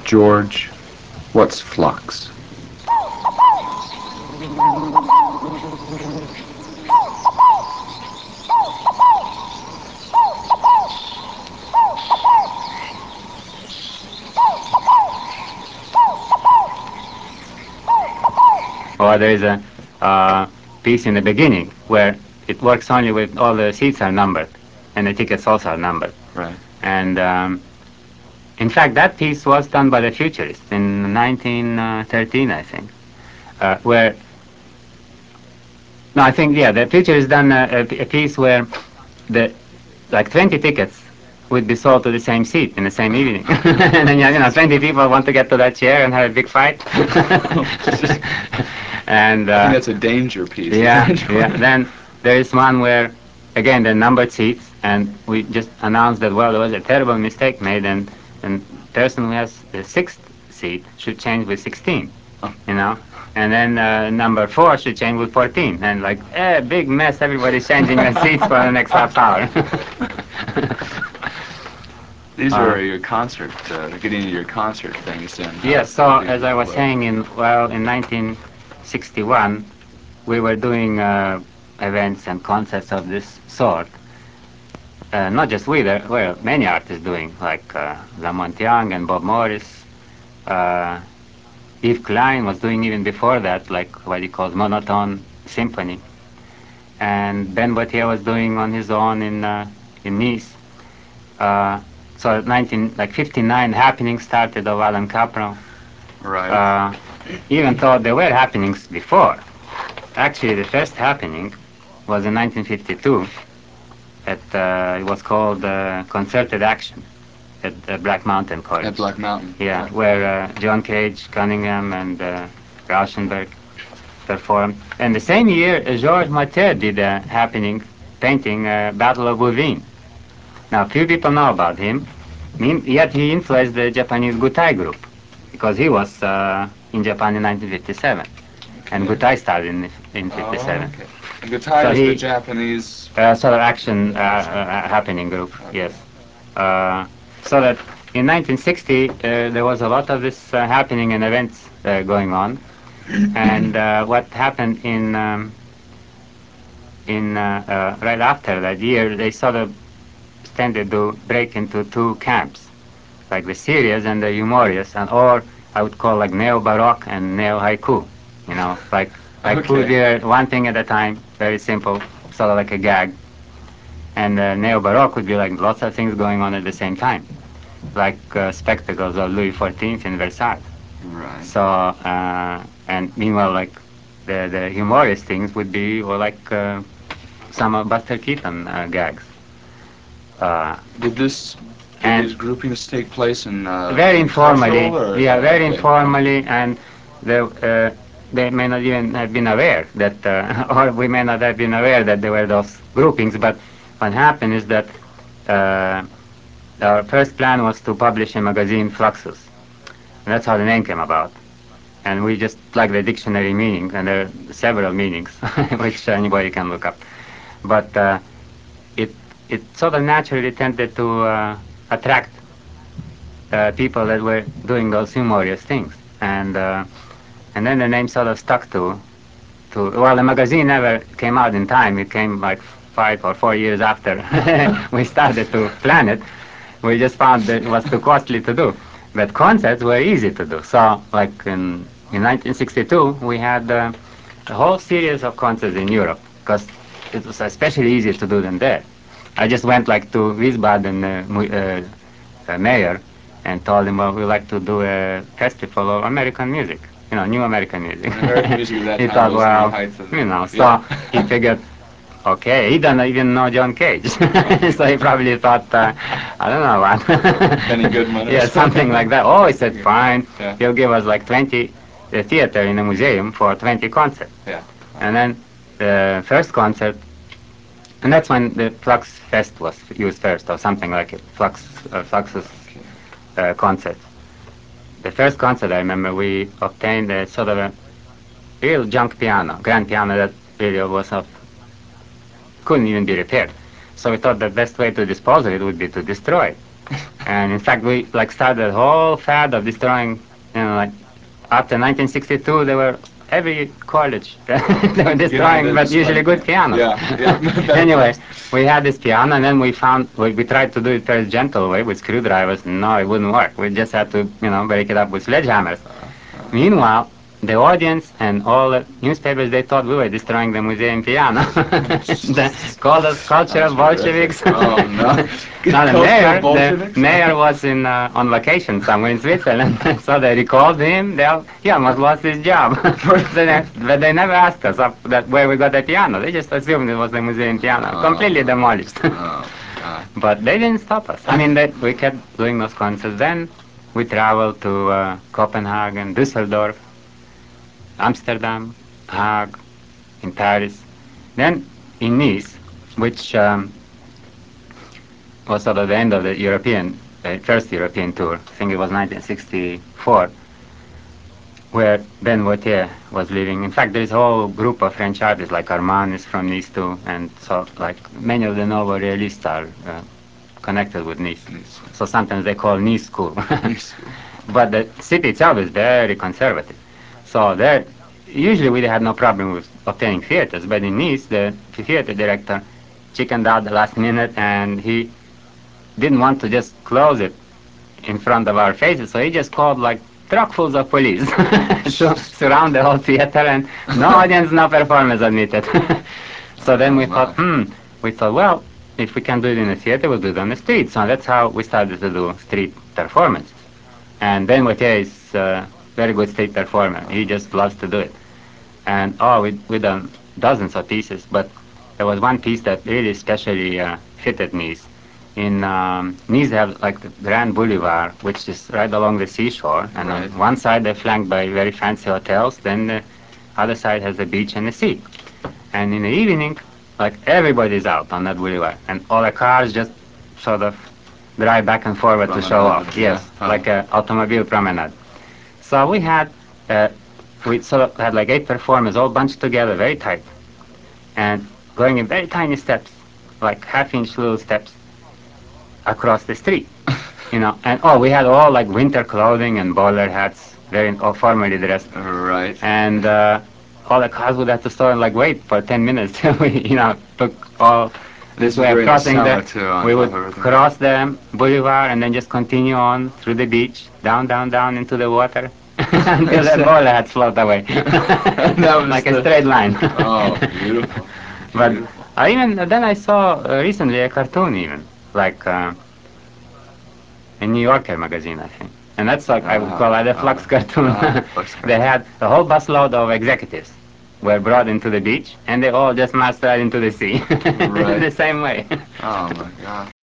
George, what's flux? Or there is a piece in the beginning where it works only with all the seats are numbered and the tickets also are numbered. Right. And in fact, that piece was done by the Futurists in 1913, I think, where no, I think yeah, the Futurists done a piece where the like 20 tickets would be sold to the same seat in the same evening, and then you know 20 people want to get to that chair and have a big fight. And I think that's a danger piece. yeah, yeah. Then there is one where, again, the numbered seats, and we just announced that well, there was a terrible mistake made, and person who has the sixth seat should change with 16, you know, and then number 4 should change with 14, and like big mess. Everybody's changing their seats for the next half hour. These are your concert, getting into your concert things then. Yes, so as I was saying, in 1961, we were doing events and concerts of this sort. Not just we, there were many artists doing, like Lamont Young and Bob Morris. Uh, Yves Klein was doing even before that, like what he calls monotone symphony. And Ben Botier was doing on his own in Nice. So 59 happenings started of Alan Capro. Right. Even though there were happenings before. Actually, the first happening was in 1952. It was called Concerted Action at Black Mountain College. At Black Mountain. Yeah, where John Cage, Cunningham, and Rauschenberg performed. And the same year, Georges Martel did a happening painting Battle of Bouvines. Now, few people know about him, yet he influenced the Japanese Gutai group, because he was in Japan in 1957, and Gutai started in 57. Okay. And Gutai So is he, the Japanese sort of action happening group, yes. So that in 1960 there was a lot of this happening and events going on, and what happened in right after that year, they sort of tended to break into two camps, like the serious and the humorous, and or I would call like neo-baroque and neo-haiku. You know, like haiku would be one thing at a time, very simple, sort of like a gag, and neo-baroque would be like lots of things going on at the same time, like spectacles of Louis XIV in Versailles. Right. So and meanwhile, like the humorous things would be or like some of Buster Keaton gags. Did this And these groupings take place in very informally, cultural or yeah, very okay. informally, and they may not even have been aware that, or we may not have been aware that there were those groupings. But what happened is that our first plan was to publish a magazine, Fluxus, and that's how the name came about. And we just plugged the dictionary meaning, and there are several meanings, which anybody can look up. But it it sort of naturally tended to attract people that were doing those humorous things, and then the name sort of stuck to. Well, the magazine never came out in time. It came like 5 or 4 years after we started to plan it. We just found that it was too costly to do, but concerts were easy to do. So, like in 1962, we had a whole series of concerts in Europe because it was especially easy to do than there. I just went like to Wiesbaden mayor and told him, well, we'd like to do a festival of American music, you know, new American music. American music at that He time thought, was the well, height of you know, so yeah. he figured, okay, he doesn't even know John Cage. So he probably thought, I don't know what. Benny Goodman or Yeah, something like that. Oh, he said, fine, Yeah. he'll give us like 20, the theater in the museum for 20 concerts. Yeah. And then the first concert, and that's when the Flux Fest was used first, or something like it, Fluxus concert. The first concert I remember, we obtained a sort of a real junk piano, grand piano that really was not, couldn't even be repaired. So we thought the best way to dispose of it would be to destroy it. And in fact, we like started a whole fad of destroying, like after 1962, there were every college they were destroying, but usually good pianos. Yeah, yeah. Anyway, we had this piano, and then we tried to do it very gentle way with screwdrivers. No, it wouldn't work. We just had to, break it up with sledgehammers. Meanwhile, the audience and all the newspapers, they thought we were destroying the museum piano. They called us cultural Bolsheviks. Oh no. Now Cultural the Bolsheviks? mayor was on vacation somewhere in Switzerland, so they recalled him. He almost lost his job. But they never asked us where we got the piano. They just assumed it was the museum piano, completely demolished. Oh, God. But they didn't stop us. I mean, we kept doing those concerts. Then we traveled to Copenhagen, Düsseldorf, Amsterdam, Hague, in Paris. Then in Nice, which was sort of the end of the first European tour. I think it was 1964, where Ben Wautier was living. In fact, there's a whole group of French artists like Armand is from Nice too, and so like many of the Nouveau Realistes are connected with Nice. So sometimes they call Nice school. Nice. But the city itself is very conservative. So there, usually we had no problem with obtaining theaters, but in Nice, the theater director chickened out the last minute, and he didn't want to just close it in front of our faces, so he just called like truckfuls of police to surround the whole theater, and no audience, no performers admitted. So then we thought, well, if we can do it in the theater, we'll do it on the street. So that's how we started to do street performances. And Ben Wautier is a very good street performer. He just loves to do it. And we done dozens of pieces, but there was one piece that really especially fitted Nice. In Nice, they have like the Grand Boulevard, which is right along the seashore, and on one side they're flanked by very fancy hotels. Then the other side has the beach and the sea. And in the evening, like everybody's out on that boulevard, and all the cars just sort of drive back and forward to show off. Yes, like an automobile promenade. So uh, we sort of had like 8 performers all bunched together very tight and going in very tiny steps, like half-inch little steps across the street, And we had all like winter clothing and bowler hats, very all formally dressed. Right. And all the cars would have to stop and like wait for 10 minutes till we, took all this way of crossing we would cross the boulevard and then just continue on through the beach, down into the water until the bowler hats float away. Like a straight line. Oh, beautiful. But then I saw recently a cartoon even, like a New Yorker magazine, I think. And that's like, I would call it a flux cartoon. They had a whole busload of executives were brought into the beach, and they all just massed right into the sea in the same way. Oh, my God.